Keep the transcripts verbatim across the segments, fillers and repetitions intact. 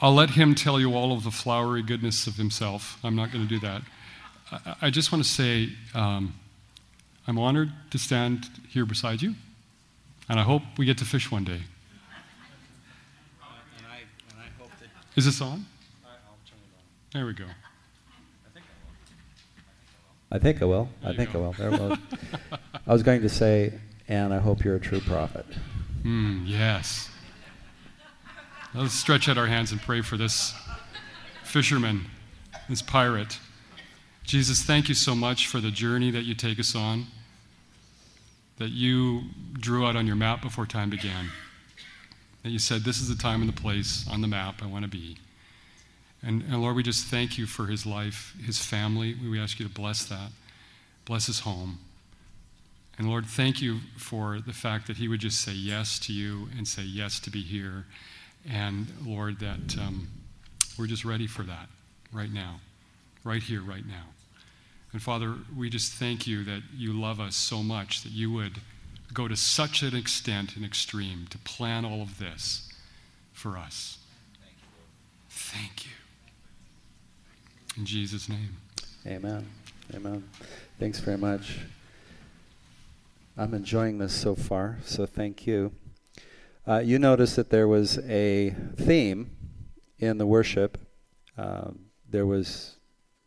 I'll let him tell you all of the flowery goodness of himself. I'm not going to do that. I, I just want to say um, I'm honored to stand here beside you, and I hope we get to fish one day. Uh, and I, and I hope that Is this on? I, I'll turn it on. There we go. I think I will. There I you think I go. will. There will. I was going to say, and I hope you're a true prophet. Mm, yes. Let's stretch out our hands and pray for this fisherman, this pirate. Jesus, thank you so much for the journey that you take us on, that you drew out on your map before time began, that you said, this is the time and the place on the map I want to be. And, and Lord, we just thank you for his life, his family. We ask you to bless that, bless his home. And Lord, thank you for the fact that he would just say yes to you and say yes to be here. And Lord, that um, we're just ready for that right now, right here, right now. And Father, we just thank you that you love us so much that you would go to such an extent and extreme to plan all of this for us. Thank you. In Jesus' name. Amen. Amen. Thanks very much. I'm enjoying this so far, so thank you. Uh, you notice that there was a theme in the worship. Um, there was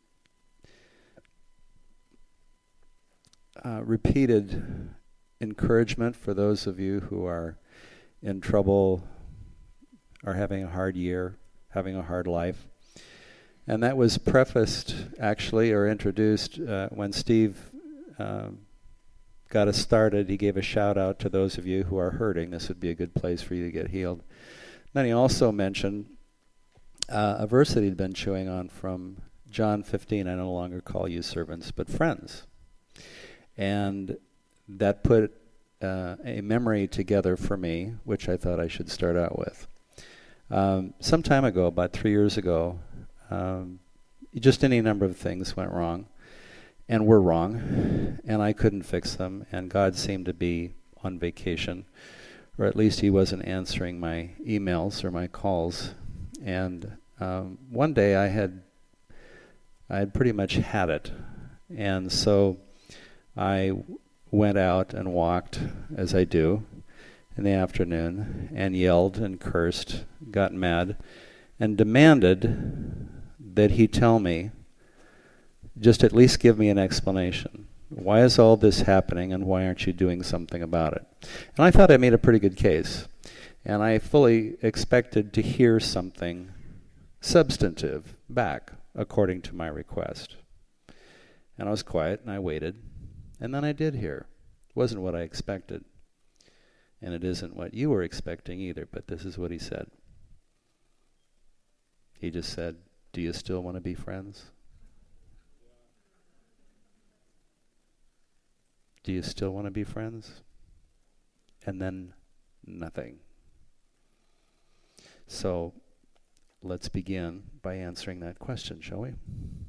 uh, repeated encouragement for those of you who are in trouble, are having a hard year, having a hard life. And that was prefaced, actually, or introduced uh, when Steve um, got us started. He gave a shout out to those of you who are hurting. This would be a good place for you to get healed. Then he also mentioned uh, a verse that he'd been chewing on from John fifteen, I no longer call you servants, but friends. And that put uh, a memory together for me, which I thought I should start out with. Um, some time ago, about three years ago, Um, just any number of things went wrong and were wrong, and I couldn't fix them, and God seemed to be on vacation, or at least he wasn't answering my emails or my calls. And um, one day I had I had pretty much had it, and so I w- went out and walked, as I do, in the afternoon, and yelled and cursed, got mad, and demanded that he tell me, just at least give me an explanation. Why is all this happening, and why aren't you doing something about it? And I thought I made a pretty good case. And I fully expected to hear something substantive back, according to my request. And I was quiet, and I waited. And then I did hear. It wasn't what I expected. And it isn't what you were expecting either, but this is what he said. He just said, do you still want to be friends? Do you still want to be friends? And then nothing. So let's begin by answering that question, shall we?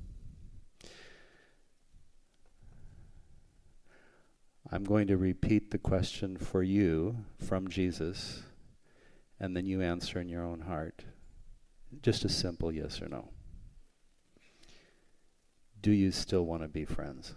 I'm going to repeat the question for you from Jesus, and then you answer in your own heart. Just a simple yes or no. Do you still want to be friends?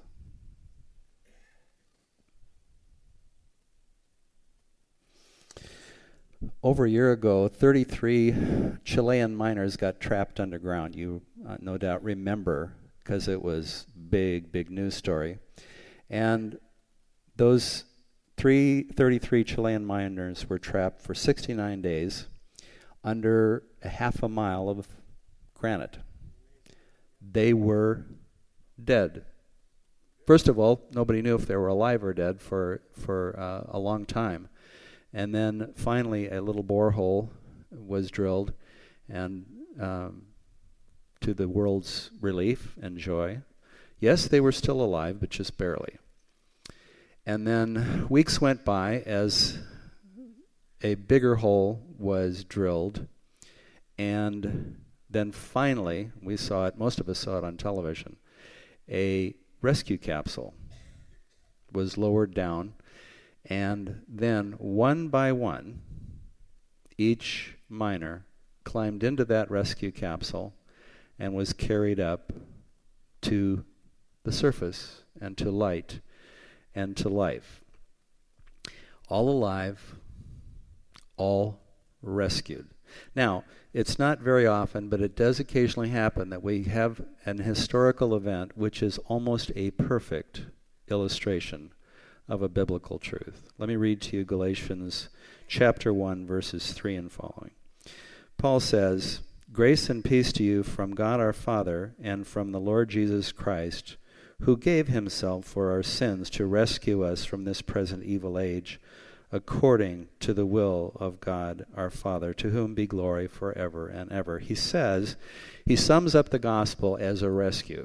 Over a year ago, thirty-three Chilean miners got trapped underground. You uh, no doubt remember, because it was big, big news story. And those three, thirty-three Chilean miners were trapped for sixty-nine days under a half a mile of granite. They were dead. First of all, nobody knew if they were alive or dead for, for uh, a long time. And then finally a little borehole was drilled, and um, to the world's relief and joy, yes, they were still alive, but just barely. And then weeks went by as a bigger hole was drilled, and then finally, we saw it, most of us saw it on television, a rescue capsule was lowered down, and then one by one, each miner climbed into that rescue capsule and was carried up to the surface and to light and to life. All alive, all rescued. Now, it's not very often, but it does occasionally happen that we have an historical event which is almost a perfect illustration of a biblical truth. Let me read to you Galatians chapter one, verses three and following. Paul says, "Grace and peace to you from God our Father and from the Lord Jesus Christ, who gave himself for our sins to rescue us from this present evil age, according to the will of God our Father, to whom be glory forever and ever." He says, he sums up the gospel as a rescue.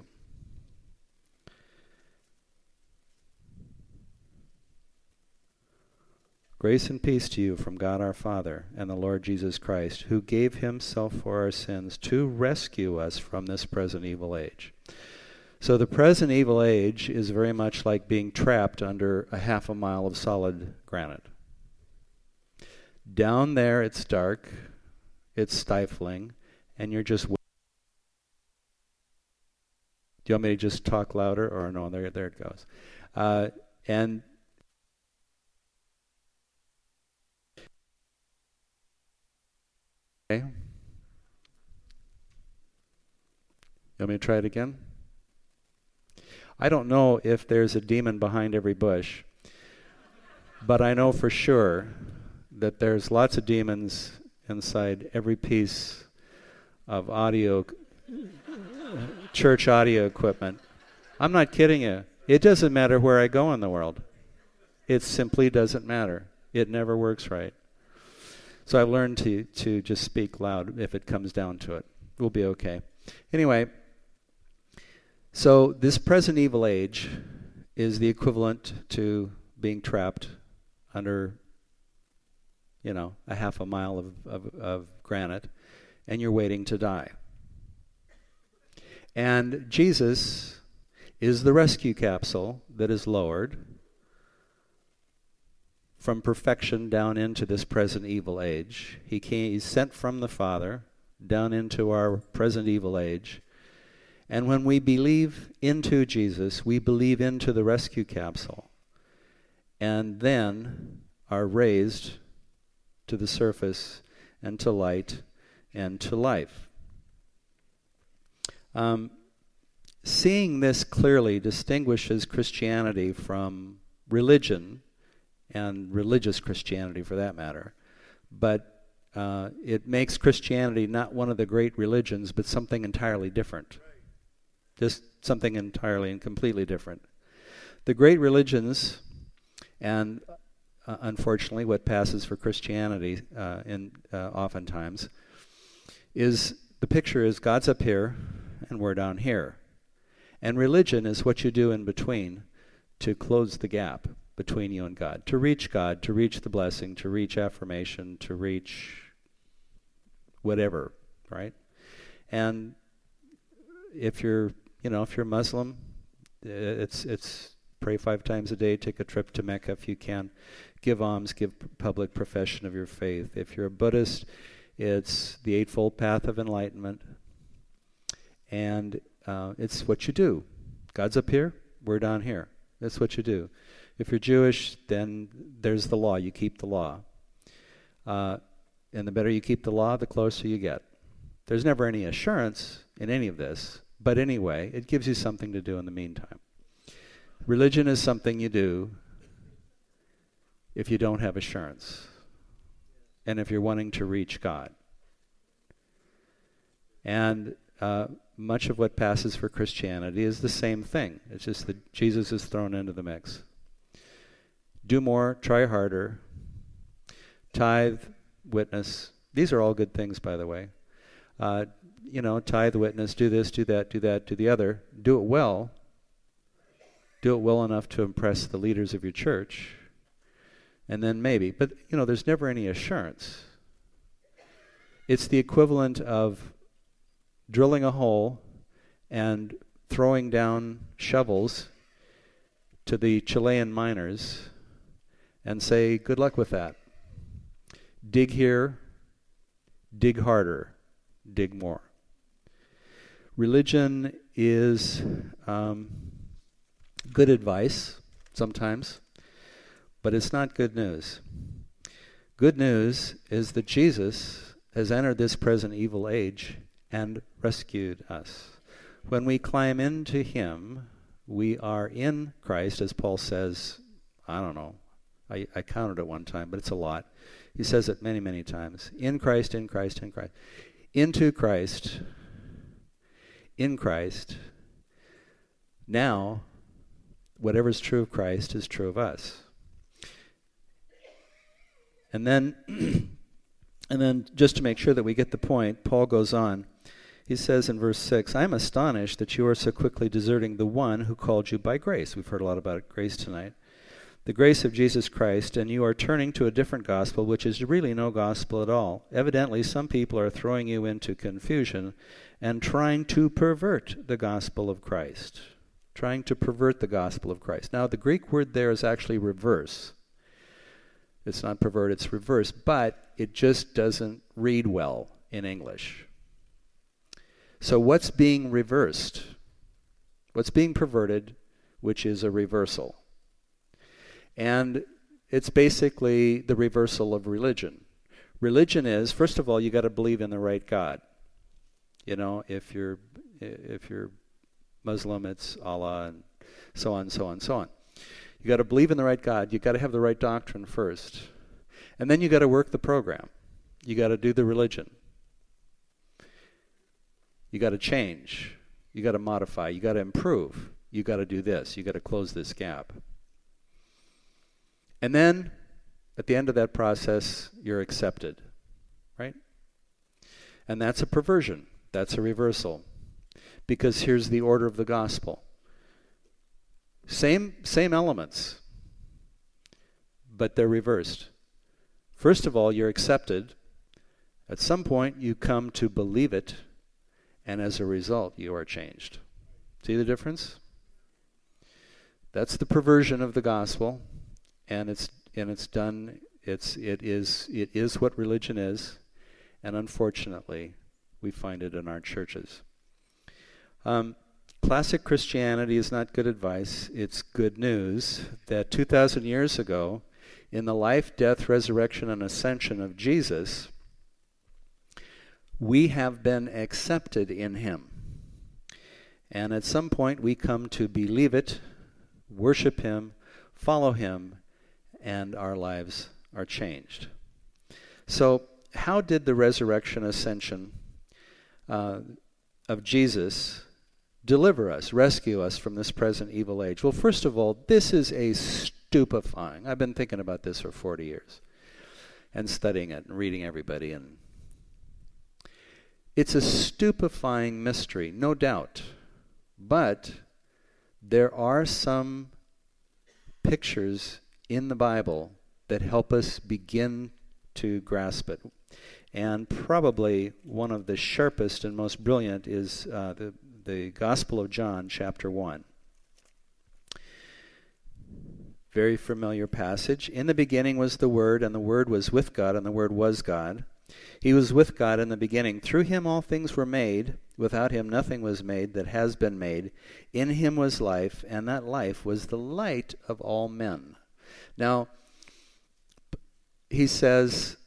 Grace and peace to you from God our Father and the Lord Jesus Christ, who gave himself for our sins to rescue us from this present evil age. So the present evil age is very much like being trapped under a half a mile of solid granite. Down there it's dark, it's stifling, and you're just... Do you want me to just talk louder? Or no, there, there it goes. Uh, and... Okay. You want me to try it again? I don't know if there's a demon behind every bush, but I know for sure that there's lots of demons inside every piece of audio, church audio equipment. I'm not kidding you. It doesn't matter where I go in the world. It simply doesn't matter. It never works right. So I've learned to, to just speak loud if it comes down to it. We'll be okay. Anyway, so this present evil age is the equivalent to being trapped under, you know, a half a mile of, of, of granite, and you're waiting to die. And Jesus is the rescue capsule that is lowered from perfection down into this present evil age. He came, he's sent from the Father down into our present evil age. And when we believe into Jesus, we believe into the rescue capsule, and then are raised to the surface and to light and to life. Um, seeing this clearly distinguishes Christianity from religion, and religious Christianity for that matter. But uh, it makes Christianity not one of the great religions, but something entirely different. Just something entirely and completely different. The great religions, and uh, unfortunately what passes for Christianity uh, in uh, oftentimes, is the picture is God's up here and we're down here. And religion is what you do in between to close the gap between you and God, to reach God, to reach the blessing, to reach affirmation, to reach whatever, right? And if you're, you know, if you're Muslim, it's it's pray five times a day, take a trip to Mecca if you can, give alms, give p- public profession of your faith. If you're a Buddhist, it's the Eightfold Path of Enlightenment, and uh, it's what you do. God's up here, we're down here. That's what you do. If you're Jewish, then there's the law. You keep the law. Uh, and the better you keep the law, the closer you get. There's never any assurance in any of this, but anyway, it gives you something to do in the meantime. Religion is something you do if you don't have assurance, and if you're wanting to reach God. And uh, much of what passes for Christianity is the same thing. It's just that Jesus is thrown into the mix. Do more, try harder, tithe, witness. These are all good things, by the way. Uh, you know, tithe, witness, do this, do that, do that, do the other. Do it well. Do it well enough to impress the leaders of your church. And then maybe. But, you know, there's never any assurance. It's the equivalent of drilling a hole and throwing down shovels to the Chilean miners and say, good luck with that. Dig here, dig harder, dig more. Religion is um, good advice sometimes, but it's not good news. Good news is that Jesus has entered this present evil age and rescued us. When we climb into him, we are in Christ, as Paul says, I don't know, I, I counted it one time, but it's a lot. He says it many, many times. In Christ, in Christ, in Christ. Into Christ, in Christ. Now, whatever's true of Christ is true of us. And then, and then just to make sure that we get the point, Paul goes on. He says in verse six, I am astonished that you are so quickly deserting the one who called you by grace. We've heard a lot about grace tonight. The grace of Jesus Christ, and you are turning to a different gospel, which is really no gospel at all. Evidently, some people are throwing you into confusion and trying to pervert the gospel of Christ. Trying to pervert the gospel of Christ. Now, the Greek word there is actually reverse. It's not pervert, it's reverse, but it just doesn't read well in English. So what's being reversed? What's being perverted, which is a reversal? And it's basically the reversal of religion. Religion is, first of all, you got to believe in the right God. You know, if you're if you're Muslim, it's Allah, and so on, so on, so on. You got to believe in the right God. You got to have the right doctrine first, and then you got to work the program. You got to do the religion. You got to change. You got to modify. You got to improve. You got to do this. You got to close this gap. And then, at the end of that process, you're accepted, right? And that's a perversion. That's a reversal. Because here's the order of the gospel. Same, same elements, but they're reversed. First of all, you're accepted. At some point, you come to believe it, and as a result, you are changed. See the difference? That's the perversion of the gospel, and it's and it's done. It's it is it is what religion is, and unfortunately, we find it in our churches. Um, classic Christianity is not good advice. It's good news that two thousand years ago, in the life, death, resurrection, and ascension of Jesus, we have been accepted in him. And at some point we come to believe it, worship him, follow him, and our lives are changed. So how did the resurrection, ascension uh, of Jesus deliver us, rescue us from this present evil age? Well, first of all, this is a stupefying. I've been thinking about this for forty years and studying it and reading everybody, and it's a stupefying mystery, no doubt. But there are some pictures in the Bible that help us begin to grasp it. And probably one of the sharpest and most brilliant is uh, the, the Gospel of John, chapter one. Very familiar passage. In the beginning was the Word, and the Word was with God, and the Word was God. He was with God in the beginning. Through him all things were made. Without him nothing was made that has been made. In him was life, and that life was the light of all men. Now, he says,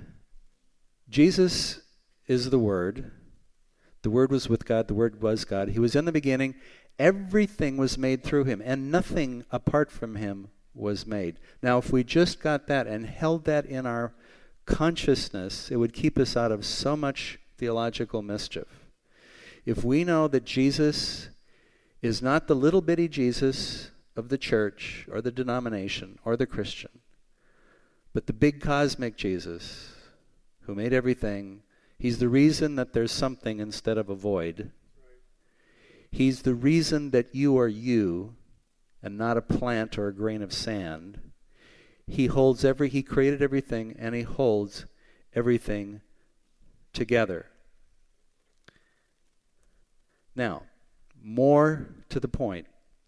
Jesus is the Word. The Word was with God. The Word was God. He was in the beginning. Everything was made through him, and nothing apart from him was made. Now, if we just got that and held that in our consciousness, it would keep us out of so much theological mischief. If we know that Jesus is not the little bitty Jesus of the church or the denomination or the Christian, but the big cosmic Jesus who made everything, he's the reason that there's something instead of a void. He's the reason that you are you and not a plant or a grain of sand. He holds every, he created everything, and he holds everything together. Now, more to the point.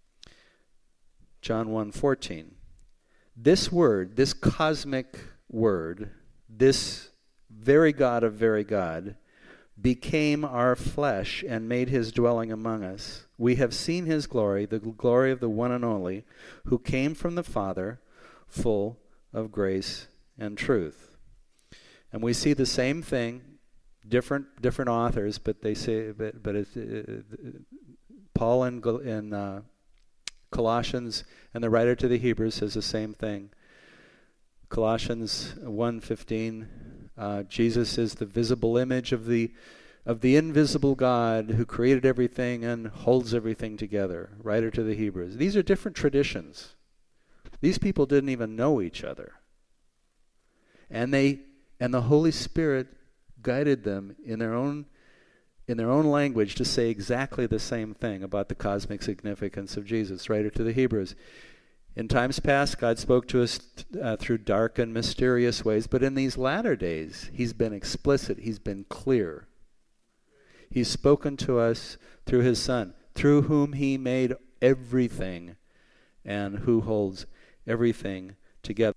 John one fourteen. This word, this cosmic word, this very God of very God, became our flesh and made his dwelling among us. We have seen his glory, the glory of the one and only, who came from the Father, full of grace and truth. And we see the same thing, different different authors, but they say, but, but it's, uh, Paul in, in uh, Colossians and the writer to the Hebrews says the same thing. Colossians one fifteen, uh, Jesus is the visible image of the of the invisible God who created everything and holds everything together. Writer to the Hebrews. These are different traditions. These people didn't even know each other. And they and the Holy Spirit guided them in their own in their own language to say exactly the same thing about the cosmic significance of Jesus. Writer to the Hebrews. In times past, God spoke to us uh, through dark and mysterious ways, but in these latter days, he's been explicit, he's been clear. He's spoken to us through his Son, through whom he made everything and who holds everything together.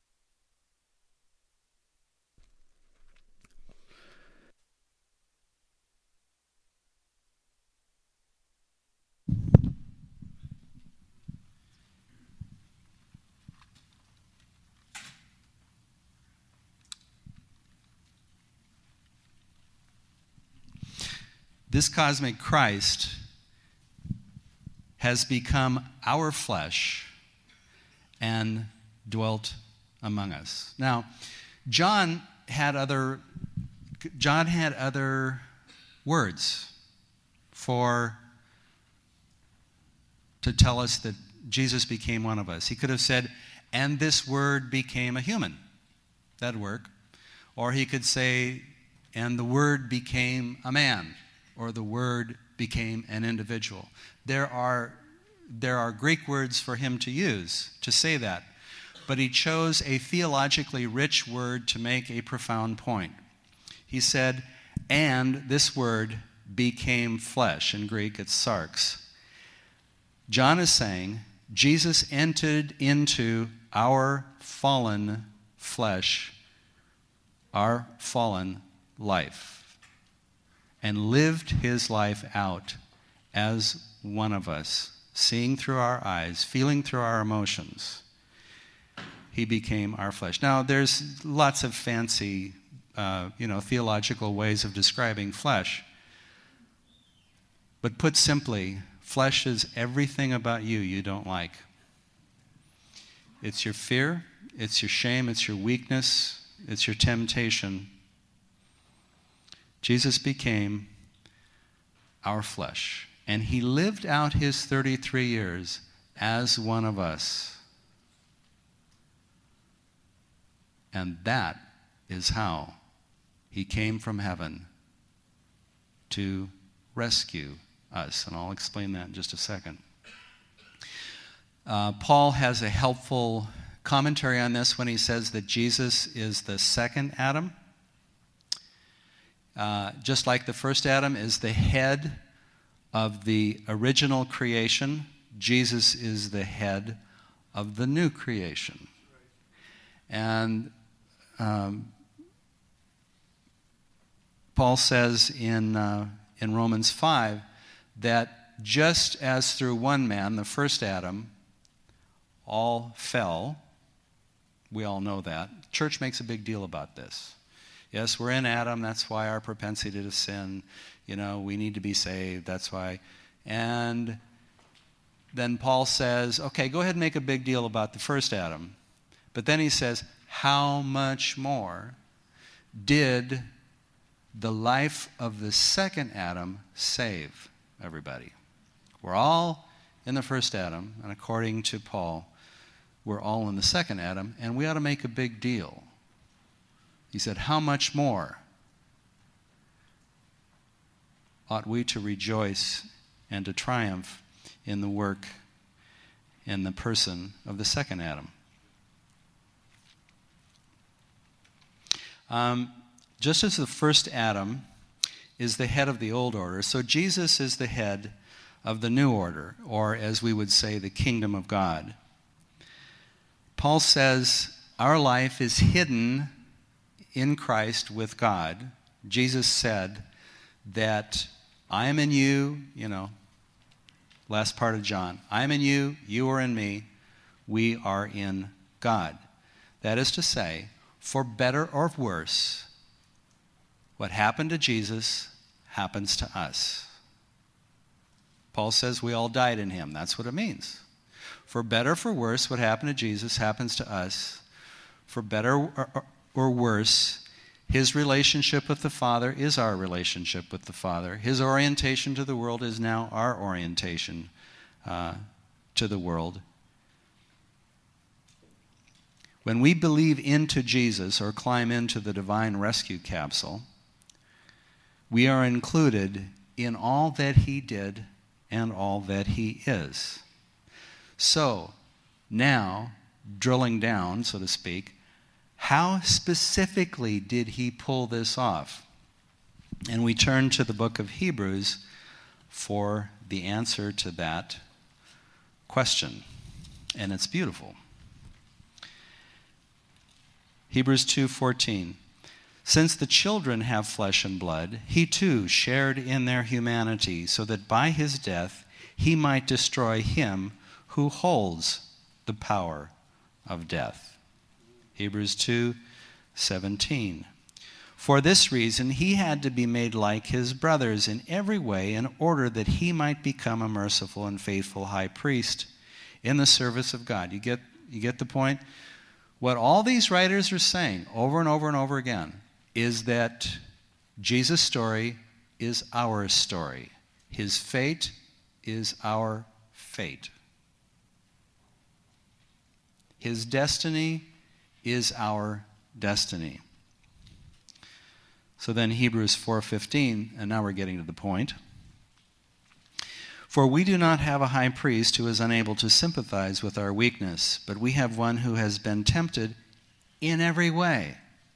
This cosmic Christ has become our flesh and dwelt among us. Now, John had other John had other words for to tell us that Jesus became one of us. He could have said, "And this word became a human." That'd work. Or he could say, "And the word became a man." Or the word became an individual. There are, there are Greek words for him to use to say that. But he chose a theologically rich word to make a profound point. He said, "And this word became flesh." In Greek, it's sarx. John is saying, Jesus entered into our fallen flesh, our fallen life, and lived his life out as one of us, seeing through our eyes, feeling through our emotions. He became our flesh. Now, there's lots of fancy, uh, you know, theological ways of describing flesh. But put simply, flesh is everything about you you don't like. It's your fear, it's your shame, it's your weakness, it's your temptation. Jesus became our flesh, and he lived out his thirty-three years as one of us. And that is how he came from heaven to rescue us, and I'll explain that in just a second. Uh, Paul has a helpful commentary on this when he says that Jesus is the second Adam. Uh, just like the first Adam is the head of the original creation, Jesus is the head of the new creation. And um, Paul says in, uh, in Romans five that just as through one man, the first Adam, all fell, we all know that. The church makes a big deal about this. Yes, we're in Adam, that's why our propensity to sin, you know, we need to be saved, that's why. And then Paul says, okay, go ahead and make a big deal about the first Adam. But then he says, how much more did the life of the second Adam save everybody? We're all in the first Adam, and according to Paul, we're all in the second Adam, and we ought to make a big deal. He said, how much more ought we to rejoice and to triumph in the work, in the person of the second Adam? Um, just as the first Adam is the head of the old order, so Jesus is the head of the new order, or as we would say, the kingdom of God. Paul says our life is hidden in Christ with God, Jesus said that I am in you, you know, last part of John, I am in you, you are in me, we are in God. That is to say, for better or worse, what happened to Jesus happens to us. Paul says we all died in him. That's what it means. For better or for worse, what happened to Jesus happens to us. For better or, or, or worse, his relationship with the Father is our relationship with the Father. His orientation to the world is now our orientation uh, to the world. When we believe into Jesus or climb into the divine rescue capsule, we are included in all that he did and all that he is. So, now, drilling down, so to speak, how specifically did he pull this off? And we turn to the book of Hebrews for the answer to that question. And it's beautiful. Hebrews two fourteen. Since the children have flesh and blood, he too shared in their humanity, so that by his death he might destroy him who holds the power of death. Hebrews two seventeen. For this reason he had to be made like his brothers in every way, in order that he might become a merciful and faithful high priest in the service of God. You get, you get the point? What all these writers are saying over and over and over again is that Jesus' story is our story. His fate is our fate. His destiny is our destiny. So then Hebrews four fifteen, and now we're getting to the point. For we do not have a high priest who is unable to sympathize with our weakness, but we have one who has been tempted in every way.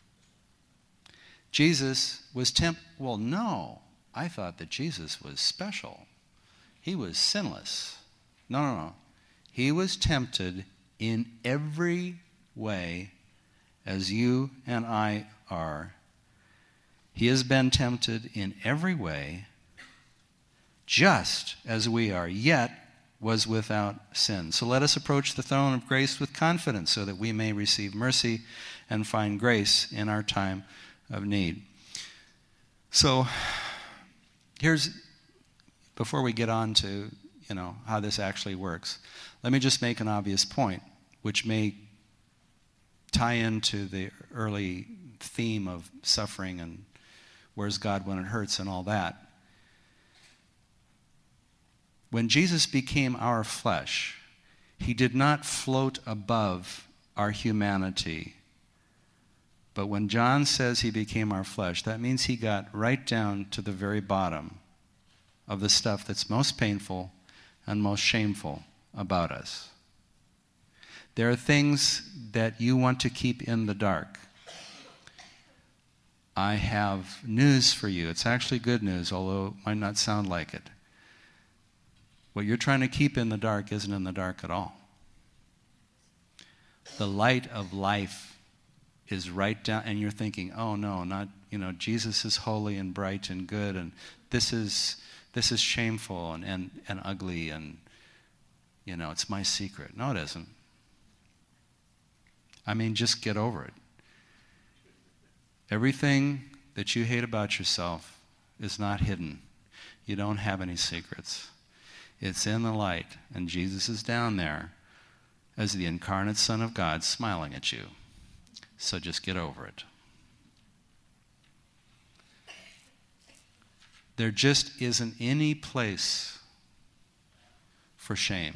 Jesus was tempted. Well, no. I thought that Jesus was special. He was sinless. No, no, no. He was tempted in every way as you and I are. He has been tempted in every way just as we are, yet was without sin. So let us approach the throne of grace with confidence so that we may receive mercy and find grace in our time of need. So here's, before we get on to, you know, how this actually works, let me just make an obvious point, which may tie into the early theme of suffering and where's God when it hurts and all that. When Jesus became our flesh, he did not float above our humanity. But when John says he became our flesh, that means he got right down to the very bottom of the stuff that's most painful and most shameful about us. There are things that you want to keep in the dark. I have news for you. It's actually good news, although it might not sound like it. What you're trying to keep in the dark isn't in the dark at all. The light of life is right down, and you're thinking, oh no, not, you know, Jesus is holy and bright and good, and this is this is shameful and, and, and ugly, and, you know, it's my secret. No, it isn't. I mean, just get over it. Everything that you hate about yourself is not hidden. You don't have any secrets. It's in the light, and Jesus is down there as the incarnate Son of God smiling at you. So just get over it. There just isn't any place for shame.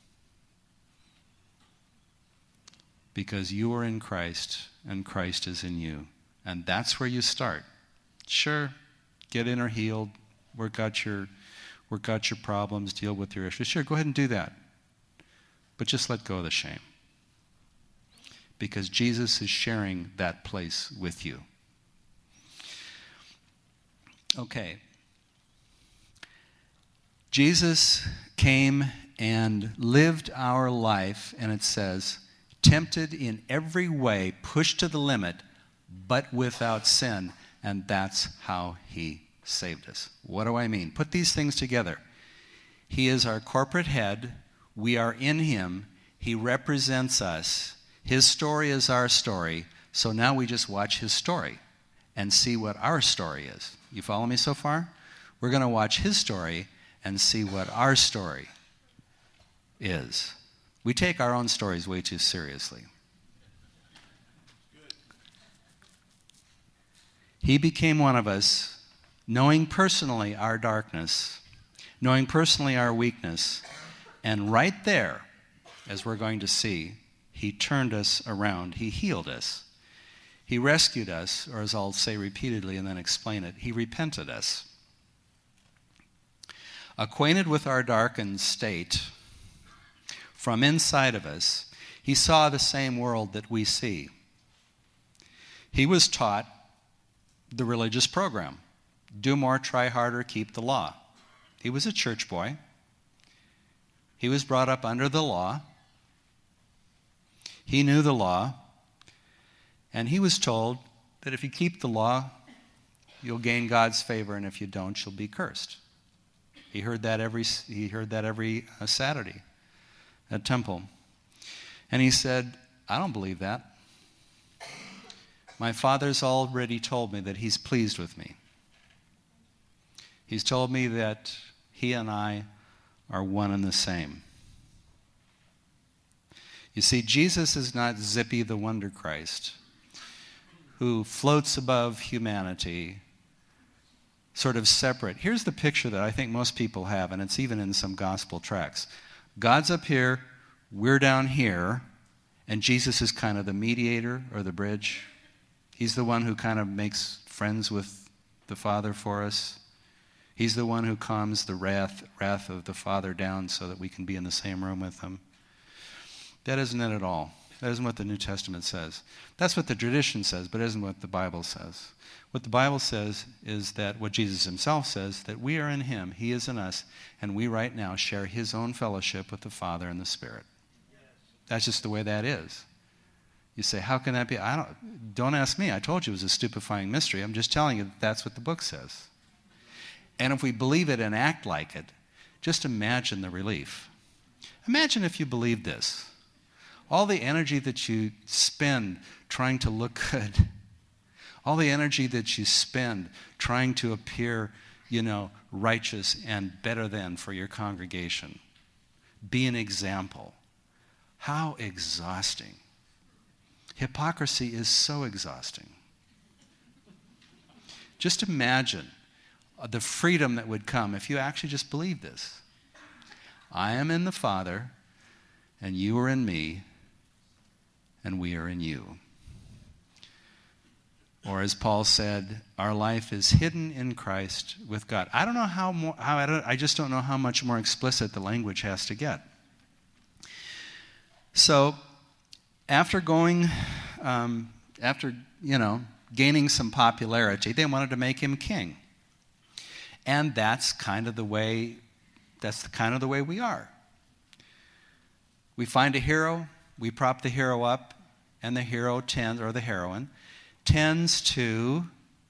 Because you are in Christ, and Christ is in you. And that's where you start. Sure, get inner healed, work out your work out your problems, deal with your issues. Sure, go ahead and do that. But just let go of the shame. Because Jesus is sharing that place with you. Okay. Jesus came and lived our life, and it says, tempted in every way, pushed to the limit, but without sin. And that's how he saved us. What do I mean? Put these things together. He is our corporate head. We are in him. He represents us. His story is our story. So now we just watch his story and see what our story is. You follow me so far? We're going to watch his story and see what our story is. We take our own stories way too seriously. He became one of us, knowing personally our darkness, knowing personally our weakness, and right there, as we're going to see, he turned us around. He healed us. He rescued us, or as I'll say repeatedly and then explain it, he repented us. Acquainted with our darkened state, from inside of us, he saw the same world that we see. He was taught the religious program. Do more, try harder, keep the law. He was a church boy. He was brought up under the law. He knew the law. And he was told that if you keep the law, you'll gain God's favor, and if you don't, you'll be cursed. He heard that every, he heard that every uh, Saturday at temple. And he said, I don't believe that. My Father's already told me that he's pleased with me. He's told me that he and I are one and the same. You see, Jesus is not Zippy the Wonder Christ, who floats above humanity, sort of separate. Here's the picture that I think most people have, and it's even in some gospel tracts. God's up here, we're down here, and Jesus is kind of the mediator or the bridge. He's the one who kind of makes friends with the Father for us. He's the one who calms the wrath, wrath of the Father down so that we can be in the same room with him. That isn't it at all. That isn't what the New Testament says. That's what the tradition says, but it isn't what the Bible says. What the Bible says is that what Jesus himself says, that we are in him, he is in us, and we right now share his own fellowship with the Father and the Spirit. That's just the way that is. You say, how can that be? I don't, don't ask me. I told you it was a stupefying mystery. I'm just telling you that that's what the book says. And if we believe it and act like it, just imagine the relief. Imagine if you believed this. All the energy that you spend trying to look good, all the energy that you spend trying to appear, you know, righteous and better than for your congregation, be an example. How exhausting. Hypocrisy is so exhausting. Just imagine the freedom that would come if you actually just believed this. I am in the Father, and you are in me, and we are in you. Or as Paul said, our life is hidden in Christ with God. I don't know how more, how I, don't, I just don't know how much more explicit the language has to get. So, after going, um, after, you know, gaining some popularity, they wanted to make him king. And that's kind of the way, that's the kind of the way we are. We find a hero, we prop the hero up, and the hero tends, or the heroine, tends to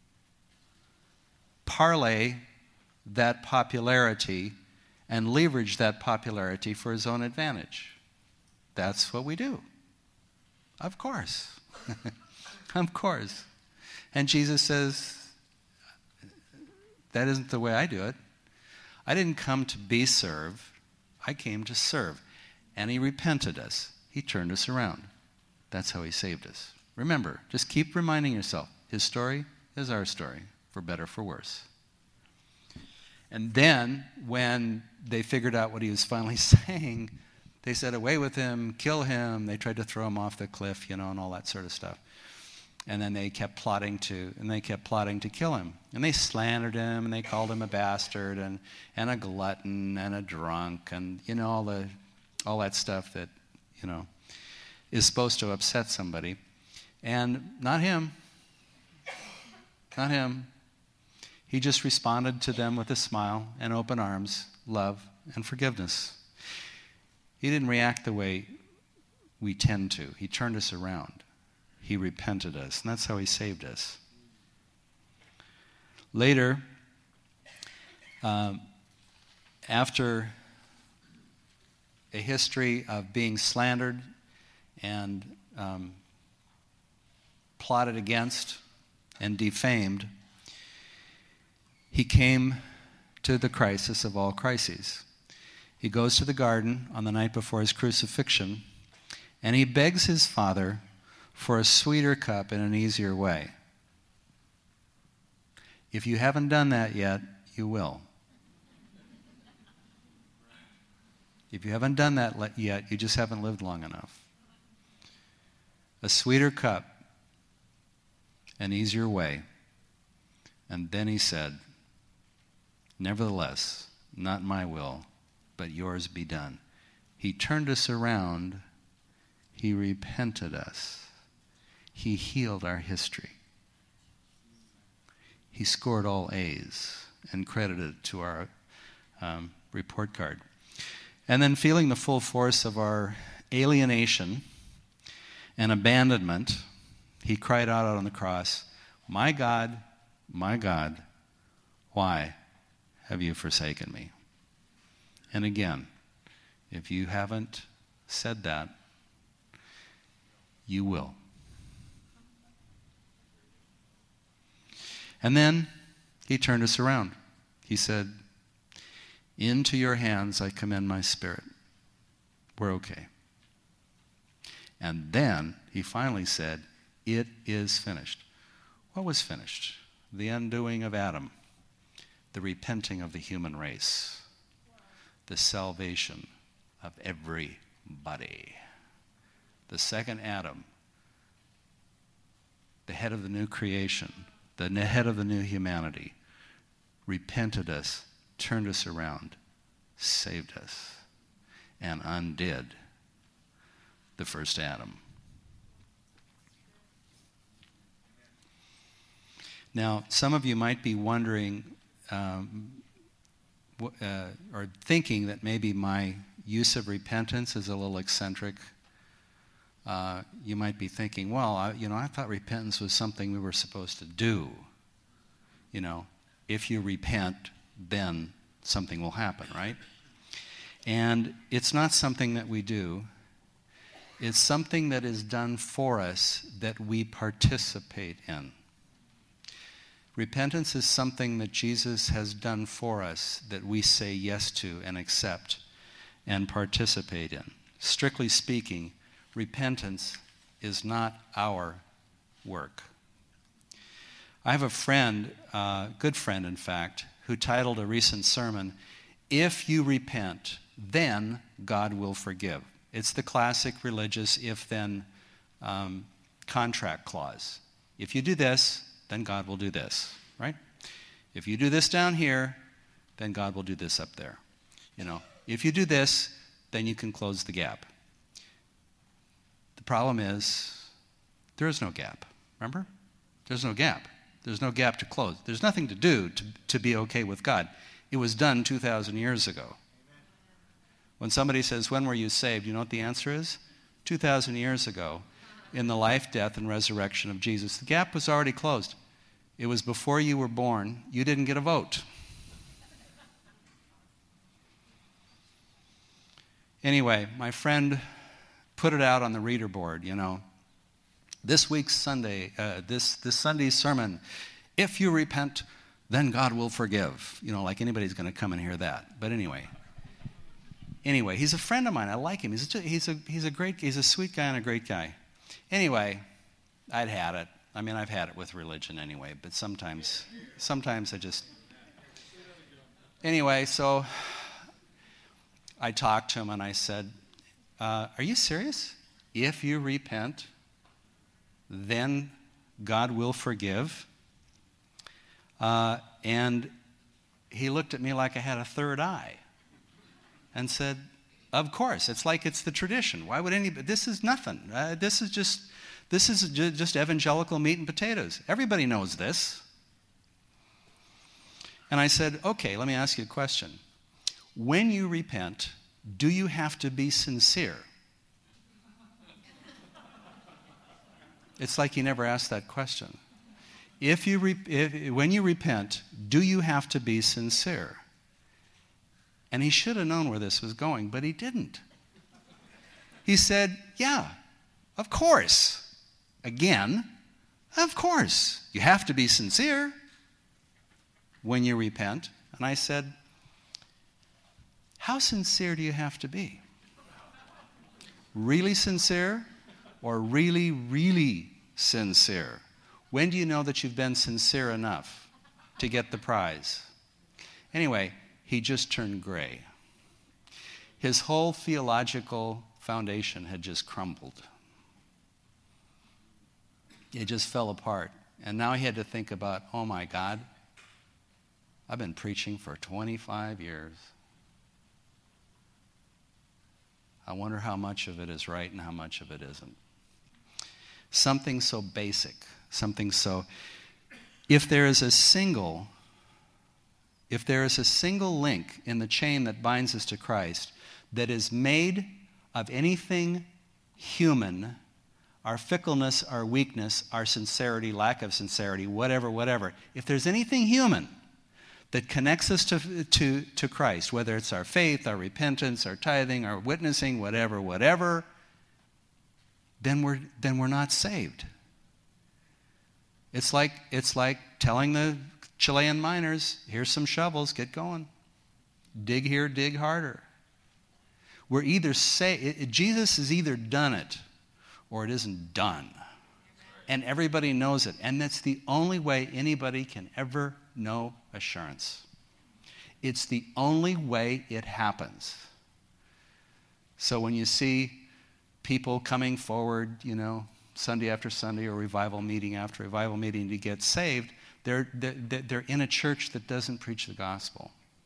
parlay that popularity and leverage that popularity for his own advantage. That's what we do. Of course. Of course. And Jesus says, that isn't the way I do it. I didn't come to be served. I came to serve. And he repented us. He turned us around. That's how he saved us. Remember, just keep reminding yourself, his story is our story, for better, for worse. And then, when they figured out what he was finally saying, they said, away with him, kill him. They tried to throw him off the cliff, you know, and all that sort of stuff. And then they kept plotting to, and they kept plotting to kill him. And they slandered him, and they called him a bastard, and, and a glutton, and a drunk, and, you know, all the, all that stuff that, you know, is supposed to upset somebody. And not him. Not him. He just responded to them with a smile and open arms, love, and forgiveness. He didn't react the way we tend to. He turned us around. he repented us. And that's how he saved us. Later, um, after a history of being slandered and um, plotted against and defamed, he came to the crisis of all crises. He goes to the garden on the night before his crucifixion, and he begs his Father for a sweeter cup in an easier way. If you haven't done that yet, you will. If you haven't done that yet, you just haven't lived long enough. A sweeter cup, an easier way. And then he said, nevertheless, not my will, but yours be done. He turned us around. He repented us. He healed our history. He scored all A's and credited it to our um, report card. And then, feeling the full force of our alienation and abandonment, he cried out on the cross, "My God, my God, why have you forsaken me?" And again, if you haven't said that, you will. And then he turned us around. He said, "Into your hands I commend my spirit." We're okay. And then he finally said, "It is finished." What was finished? The undoing of Adam, the repenting of the human race, the salvation of everybody. The second Adam, the head of the new creation, the head of the new humanity, repented us, turned us around, saved us, and undid the first Adam. Now, some of you might be wondering um, uh, or thinking that maybe my use of repentance is a little eccentric. Uh, you might be thinking, well, I, you know, I thought repentance was something we were supposed to do. You know, if you repent, then something will happen, right? And it's not something that we do. It's something that is done for us that we participate in. Repentance is something that Jesus has done for us that we say yes to and accept and participate in. Strictly speaking, repentance is not our work. I have a friend, a uh, good friend in fact, who titled a recent sermon, "If you repent, then God will forgive." It's the classic religious if-then um, contract clause. If you do this, then God will do this, right? If you do this down here, then God will do this up there. You know, if you do this, then you can close the gap. The problem is, there is no gap. Remember? There's no gap. There's no gap to close. There's nothing to do to, to be okay with God. It was done two thousand years ago. When somebody says, "When were you saved?" you know what the answer is? two thousand years ago, in the life, death, and resurrection of Jesus. The gap was already closed. It was before you were born. You didn't get a vote. Anyway, my friend put it out on the reader board, you know. This week's Sunday, uh, this, this Sunday's sermon, "If you repent, then God will forgive." You know, like anybody's going to come and hear that. But anyway. Anyway, he's a friend of mine. I like him. He's a, he's a, he's a great, he's a sweet guy and a great guy. Anyway, I'd had it. I mean, I've had it with religion anyway, but sometimes, sometimes I just... Anyway, so I talked to him and I said, uh, "Are you serious? If you repent, then God will forgive?" Uh, and he looked at me like I had a third eye and said, "Of course, it's like it's the tradition. Why would anybody, this is nothing. Uh, this is just, this is ju- just evangelical meat and potatoes. Everybody knows this." And I said, "Okay, let me ask you a question. When you repent, do you have to be sincere?" It's like he never asked that question. If you re- if, when you repent, do you have to be sincere? And he should have known where this was going, but he didn't. He said, yeah, of course. Again, of course. You have to be sincere when you repent. And I said, how sincere do you have to be? Really sincere or really, really sincere? When do you know that you've been sincere enough to get the prize? Anyway, he just turned gray. His whole theological foundation had just crumbled. It just fell apart. And now he had to think about, oh my God, I've been preaching for twenty-five years. I wonder how much of it is right and how much of it isn't. Something so basic, something so... If there is a single, if there is a single link in the chain that binds us to Christ that is made of anything human, our fickleness, our weakness, our sincerity, lack of sincerity, whatever, whatever, if there's anything human that connects us to, to, to Christ, whether it's our faith, our repentance, our tithing, our witnessing, whatever, whatever, then we're, then we're not saved. It's like, it's like telling the Chilean miners, here's some shovels, get going. Dig here, dig harder. We're either saved, Jesus has either done it or it isn't done. And everybody knows it. And that's the only way anybody can ever know assurance. It's the only way it happens. So when you see people coming forward, you know, Sunday after Sunday or revival meeting after revival meeting to get saved, they're, they're, they're in a church that doesn't preach the gospel.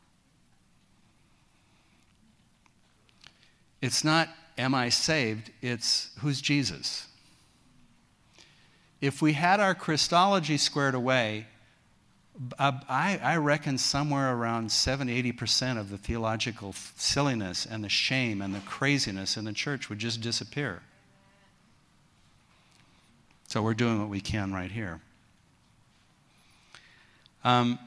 It's not, am I saved? It's, who's Jesus? If we had our Christology squared away, I, I reckon somewhere around seventy, eighty percent of the theological silliness and the shame and the craziness in the church would just disappear. So we're doing what we can right here. Um,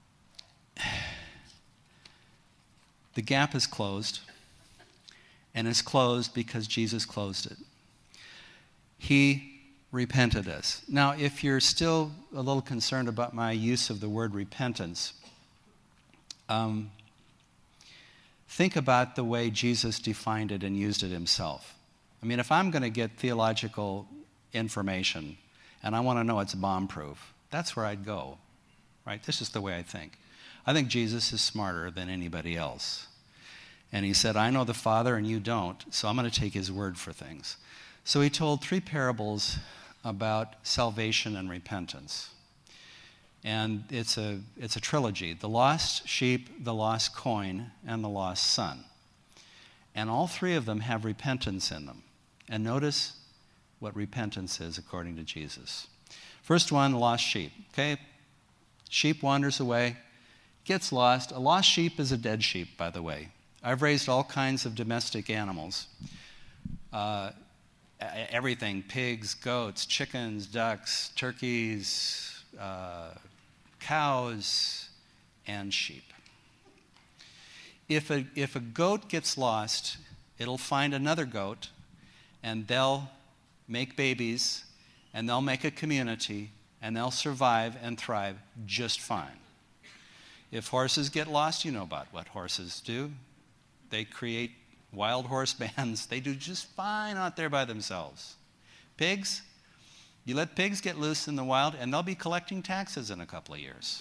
the gap is closed, and it's closed because Jesus closed it. He repented us. Now, if you're still a little concerned about my use of the word repentance, um, think about the way Jesus defined it and used it himself. I mean, if I'm going to get theological information and I want to know it's bomb-proof, that's where I'd go, right? This is the way I think. I think Jesus is smarter than anybody else. And he said, I know the Father and you don't, so I'm going to take his word for things. So he told three parables about salvation and repentance. And it's a, it's a trilogy: the lost sheep, the lost coin, and the lost son. And all three of them have repentance in them. And notice what repentance is according to Jesus. First one, the lost sheep. Okay? Sheep wanders away, gets lost. A lost sheep is a dead sheep, by the way. I've raised all kinds of domestic animals. Uh, everything: pigs, goats, chickens, ducks, turkeys, uh, cows, and sheep. If a, if a goat gets lost, it'll find another goat, and they'll make babies, and they'll make a community, and they'll survive and thrive just fine. If horses get lost, you know about what horses do. They create wild horse bands. They do just fine out there by themselves. Pigs, you let pigs get loose in the wild, and they'll be collecting taxes in a couple of years.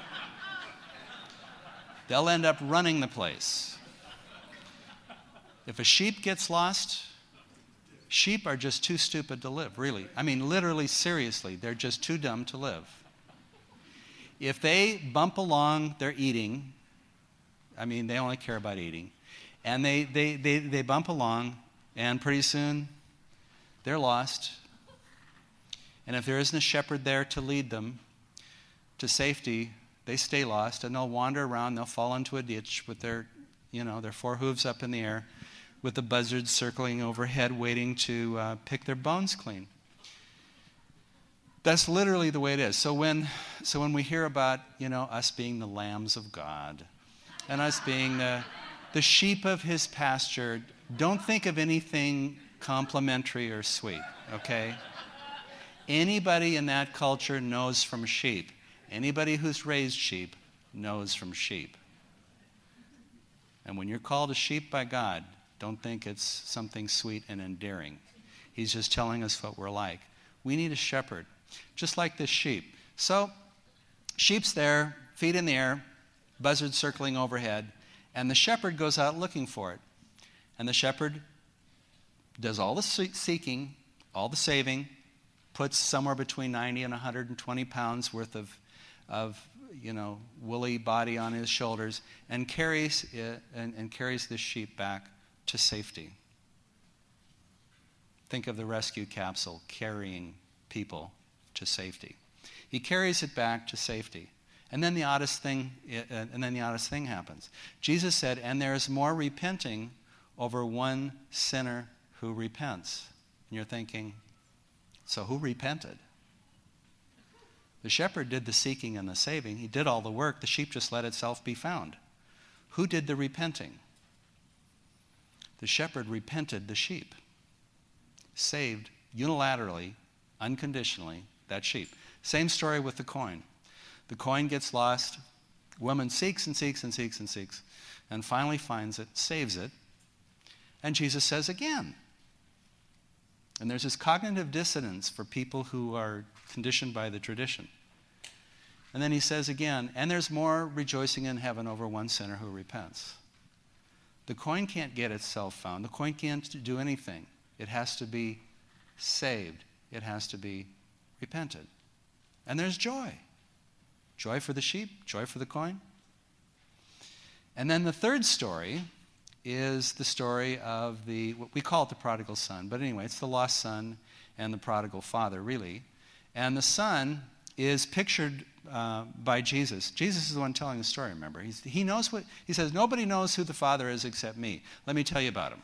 They'll end up running the place. If a sheep gets lost, sheep are just too stupid to live, really. I mean, literally, seriously, they're just too dumb to live. If they bump along, they're eating. I mean, they only care about eating. And they, they, they, they bump along, and pretty soon, they're lost. And if there isn't a shepherd there to lead them to safety, they stay lost, and they'll wander around. They'll fall into a ditch with their, you know, their four hooves up in the air, with the buzzards circling overhead, waiting to uh, pick their bones clean. That's literally the way it is. So when, so when we hear about, you know, us being the lambs of God and us being the, the sheep of his pasture, don't think of anything complimentary or sweet, okay? Anybody in that culture knows from sheep. Anybody who's raised sheep knows from sheep. And when you're called a sheep by God, don't think it's something sweet and endearing. He's just telling us what we're like. We need a shepherd, just like this sheep. So, sheep's there, feet in the air, buzzard circling overhead, and the shepherd goes out looking for it. And the shepherd does all the seeking, all the saving, puts somewhere between ninety and one hundred twenty pounds worth of, of you know, woolly body on his shoulders, and carries it, and, and carries this sheep back to safety. Think of the rescue capsule carrying people to safety. He carries it back to safety. And then the oddest thing, and then the oddest thing happens. Jesus said, and there is more repenting over one sinner who repents. And you're thinking, so who repented? The shepherd did the seeking and the saving. He did all the work. The sheep just let itself be found. Who did the repenting? The shepherd repented the sheep. Saved unilaterally, unconditionally, that sheep. Same story with the coin. The coin gets lost. Woman seeks and seeks and seeks and seeks, and finally finds it, saves it. And Jesus says again. And there's this cognitive dissonance for people who are conditioned by the tradition. And then he says again, and there's more rejoicing in heaven over one sinner who repents. The coin can't get itself found. The coin can't do anything. It has to be saved. It has to be repented. And there's joy. Joy for the sheep, joy for the coin. And then the third story is the story of the, what we call it the prodigal son. But anyway, it's the lost son and the prodigal father, really. And the son is pictured uh, by Jesus. Jesus is the one telling the story, remember. He's, he knows what, he says, nobody knows who the father is except me. Let me tell you about him.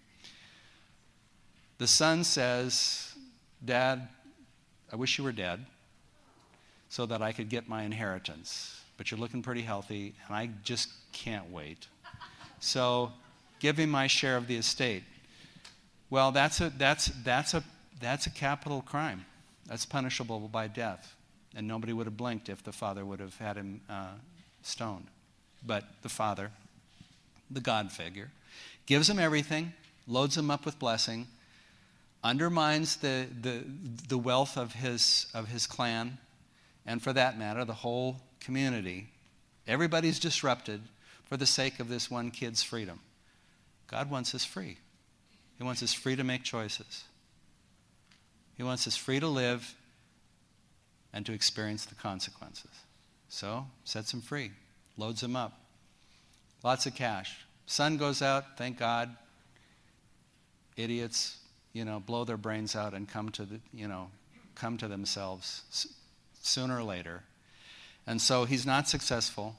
The son says, Dad, I wish you were dead so that I could get my inheritance. But you're looking pretty healthy, and I just can't wait. So give me my share of the estate. Well, that's a, that's, that's a, that's a capital crime. That's punishable by death. And nobody would have blinked if the father would have had him uh, stoned. But the father, the God figure, gives him everything, loads him up with blessing, undermines the, the, the wealth of his, of his clan, and for that matter, the whole community. Everybody's disrupted for the sake of this one kid's freedom. God wants us free. He wants us free to make choices. He wants us free to live and to experience the consequences. So, sets him free, loads him up. Lots of cash. Son goes out, thank God. Idiots, you know, blow their brains out and come to the, you know, come to themselves s- sooner or later. And so he's not successful.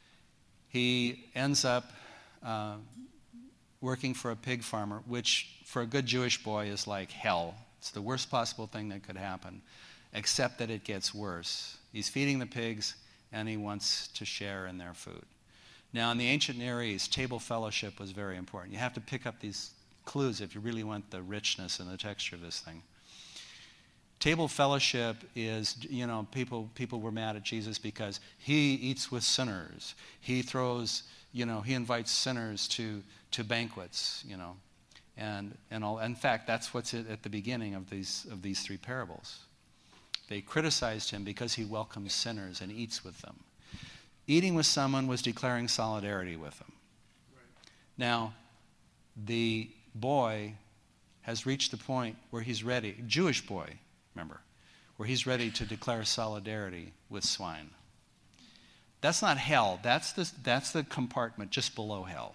He ends up uh, working for a pig farmer, which for a good Jewish boy is like hell. It's the worst possible thing that could happen, except that it gets worse. He's feeding the pigs, and he wants to share in their food. Now, in the ancient Near East, table fellowship was very important. You have to pick up these clues if you really want the richness and the texture of this thing. Table fellowship is, you know, people people were mad at Jesus because he eats with sinners. He throws, you know, he invites sinners to to banquets, you know, and and all. In fact, that's what's at the beginning of these of these three parables. They criticized him because he welcomes sinners and eats with them. Eating with someone was declaring solidarity with them. Right. Now, the boy has reached the point where he's ready, Jewish boy, remember, where he's ready to declare solidarity with swine. That's not hell. That's the, that's the compartment just below hell.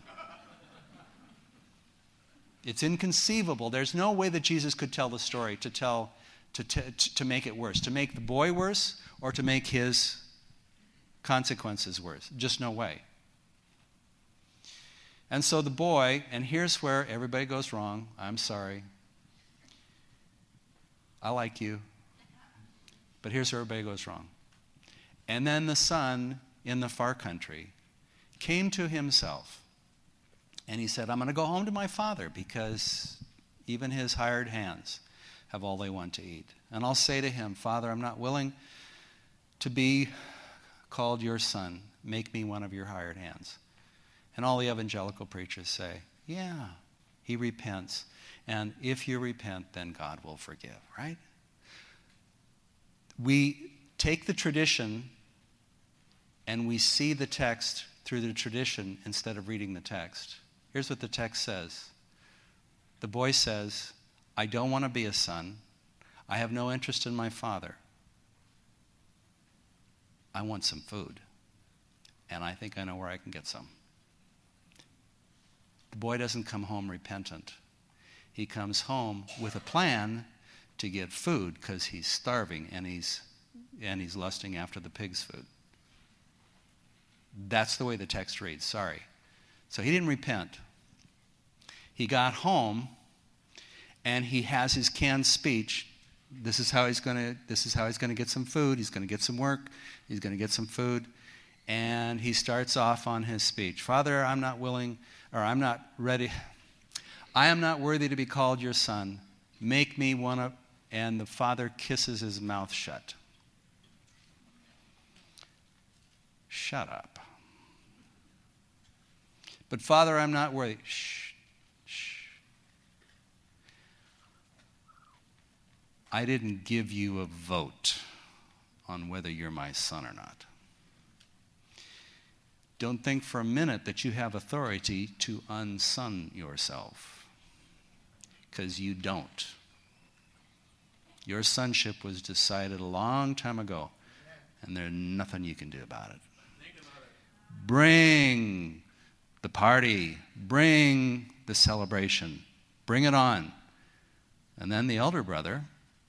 It's inconceivable. There's no way that Jesus could tell the story to tell to, to, to make it worse, to make the boy worse or to make his consequences worse. Just no way. And so the boy, and here's where everybody goes wrong. I'm sorry. I like you. But here's where everybody goes wrong. And then the son in the far country came to himself, and he said, I'm going to go home to my father, because even his hired hands have all they want to eat. And I'll say to him, Father, I'm not willing to be called your son. Make me one of your hired hands. And all the evangelical preachers say, yeah, he repents. And if you repent, then God will forgive, right? We take the tradition and we see the text through the tradition instead of reading the text. Here's what the text says. The boy says, I don't want to be a son. I have no interest in my father. I want some food. And I think I know where I can get some. The boy doesn't come home repentant. He comes home with a plan to get food because he's starving and he's and he's lusting after the pig's food. That's the way the text reads. Sorry. So he didn't repent. He got home and he has his canned speech. This is how he's going to this is how he's going to get some food. He's going to get some work. He's going to get some food. And he starts off on his speech. Father, I'm not willing, or I'm not ready. I am not worthy to be called your son. Make me one of, and the father kisses his mouth shut. Shut up. But Father, I'm not worthy. Shh, shh. I didn't give you a vote on whether you're my son or not. Don't think for a minute that you have authority to unson yourself, because you don't. Your sonship was decided a long time ago, and there's nothing you can do about it. Bring the party, bring the celebration, bring it on. And then the elder brother,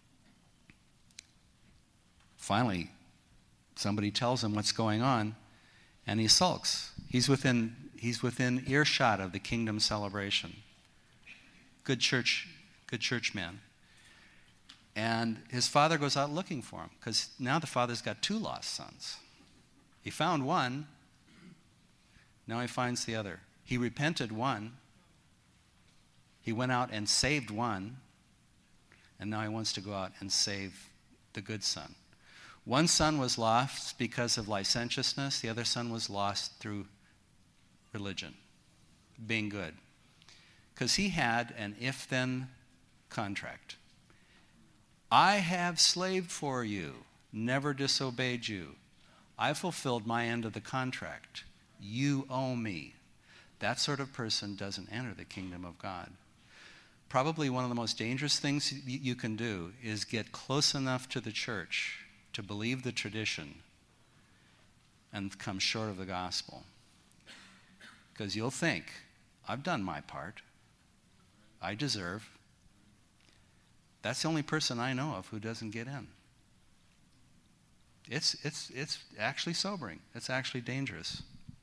finally, somebody tells him what's going on, and he sulks. He's within, he's within earshot of the kingdom celebration. Good church, good church man. And his father goes out looking for him, because now the father's got two lost sons. He found one, now he finds the other. He repented one. He went out and saved one, and now he wants to go out and save the good son. One son was lost because of licentiousness. The other son was lost through religion, being good. Because he had an if-then contract. I have slaved for you, never disobeyed you. I fulfilled my end of the contract. You owe me. That sort of person doesn't enter the kingdom of God. Probably one of the most dangerous things you can do is get close enough to the church to believe the tradition and come short of the gospel. Because you'll think, I've done my part. I deserve. That's the only person I know of who doesn't get in. It's, it's, it's actually sobering. It's actually dangerous.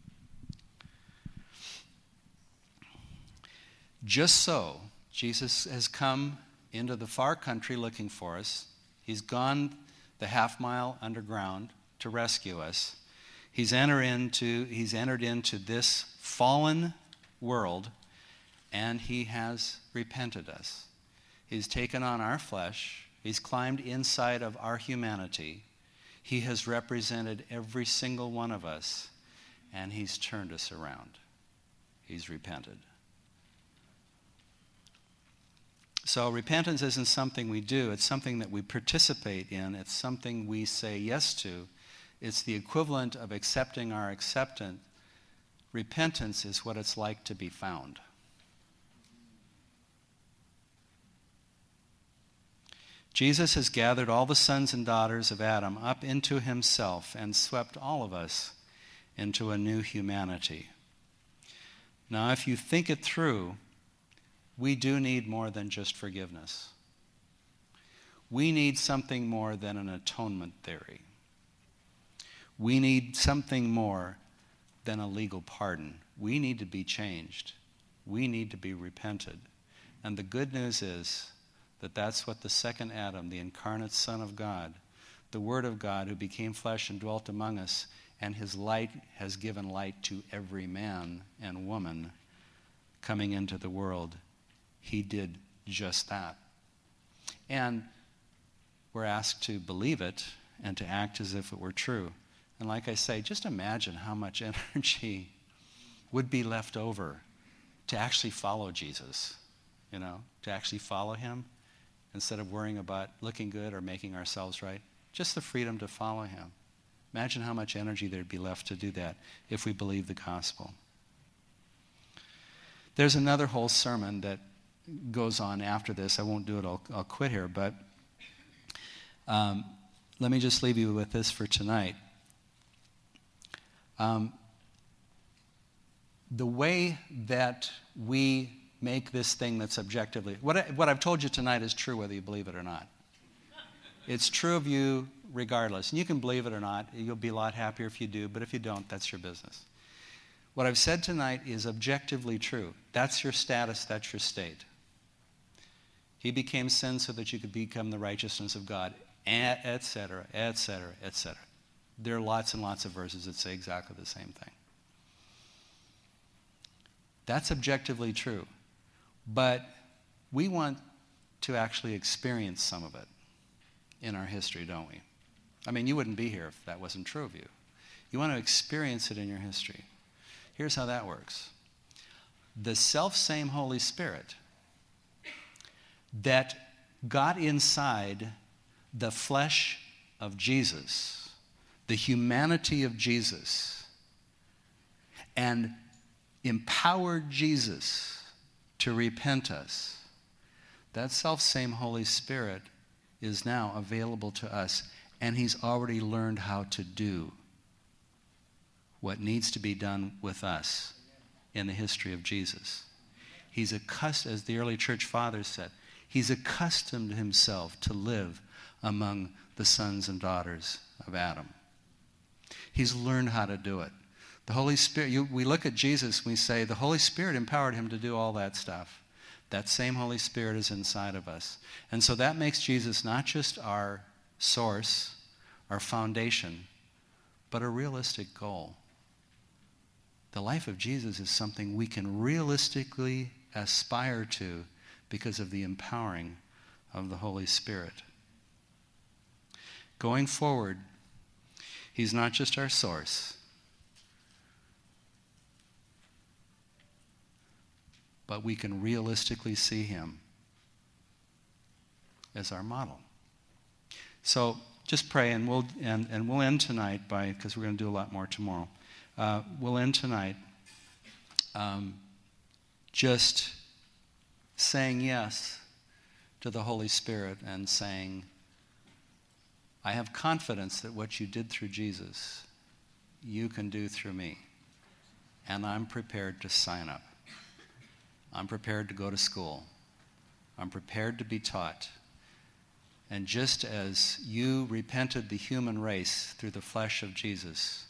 Just so, Jesus has come into the far country looking for us. He's gone the half mile underground to rescue us. He's entered into, he's entered into this fallen world, and he has repented us. He's taken on our flesh. He's climbed inside of our humanity. He has represented every single one of us, and he's turned us around. He's repented. So repentance isn't something we do. It's something that we participate in. It's something we say yes to. It's the equivalent of accepting our acceptance. Repentance is what it's like to be found. Jesus has gathered all the sons and daughters of Adam up into himself and swept all of us into a new humanity. Now, if you think it through, we do need more than just forgiveness. We need something more than an atonement theory. We need something more than a legal pardon. We need to be changed. We need to be repented. And the good news is that that's what the second Adam, the incarnate Son of God, the Word of God who became flesh and dwelt among us, and his light has given light to every man and woman coming into the world. He did just that. And we're asked to believe it and to act as if it were true. And like I say, just imagine how much energy would be left over to actually follow Jesus, you know, to actually follow him instead of worrying about looking good or making ourselves right. Just the freedom to follow him. Imagine how much energy there'd be left to do that if we believe the gospel. There's another whole sermon that goes on after this. I won't do it. I'll, I'll quit here. But um, let me just leave you with this for tonight. Um, the way that we make this thing that's objectively... What, I, what I've told you tonight is true whether you believe it or not. It's true of you regardless. And you can believe it or not. You'll be a lot happier if you do. But if you don't, that's your business. What I've said tonight is objectively true. That's your status. That's your state. He became sin so that you could become the righteousness of God, et cetera, et cetera, et cetera. There are lots and lots of verses that say exactly the same thing. That's objectively true. But we want to actually experience some of it in our history, don't we? I mean, you wouldn't be here if that wasn't true of you. You want to experience it in your history. Here's how that works. The self-same Holy Spirit that got inside the flesh of Jesus, the humanity of Jesus, and empowered Jesus to repent us, that self-same Holy Spirit is now available to us, and he's already learned how to do what needs to be done with us in the history of Jesus. He's accustomed, as the early church fathers said, he's accustomed himself to live among the sons and daughters of Adam. He's learned how to do it. The Holy Spirit, you, we look at Jesus, we say the Holy Spirit empowered him to do all that stuff. That same Holy Spirit is inside of us. And so that makes Jesus not just our source, our foundation, but a realistic goal. The life of Jesus is something we can realistically aspire to because of the empowering of the Holy Spirit. Going forward, he's not just our source, but we can realistically see him as our model. So just pray, and we'll and, and we'll end tonight by, because we're going to do a lot more tomorrow. Uh, we'll end tonight um, just saying yes to the Holy Spirit and saying, I have confidence that what you did through Jesus, you can do through me. And I'm prepared to sign up. I'm prepared to go to school. I'm prepared to be taught. And just as you repented the human race through the flesh of Jesus,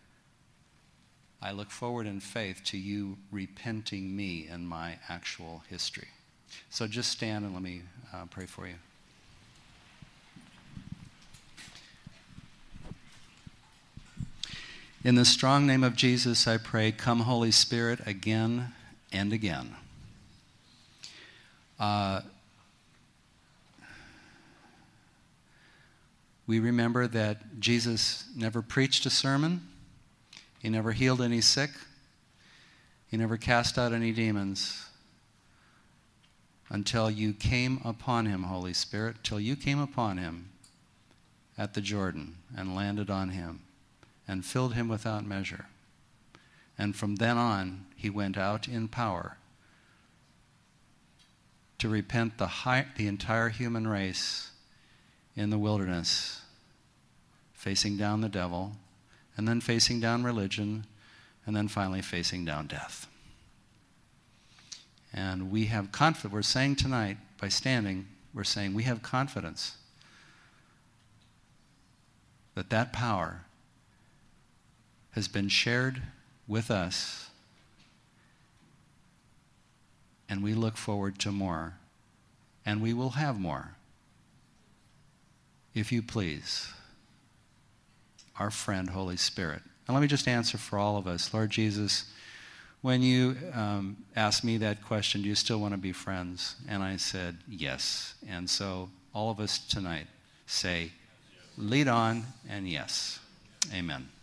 I look forward in faith to you repenting me in my actual history. So just stand and let me uh, pray for you. In the strong name of Jesus, I pray, come Holy Spirit again and again. Uh, we remember that Jesus never preached a sermon. He never healed any sick. He never cast out any demons until you came upon him, Holy Spirit, till you came upon him at the Jordan and landed on him and filled him without measure. And from then on, he went out in power to repent the, high, the entire human race in the wilderness, facing down the devil, and then facing down religion, and then finally facing down death. And we have confidence. We're saying tonight, by standing, we're saying we have confidence that that power has been shared with us, and we look forward to more, and we will have more, if you please, our friend, Holy Spirit. And let me just answer for all of us. Lord Jesus, when you um, asked me that question, do you still want to be friends? And I said, yes. And so all of us tonight say, lead on and yes. Amen.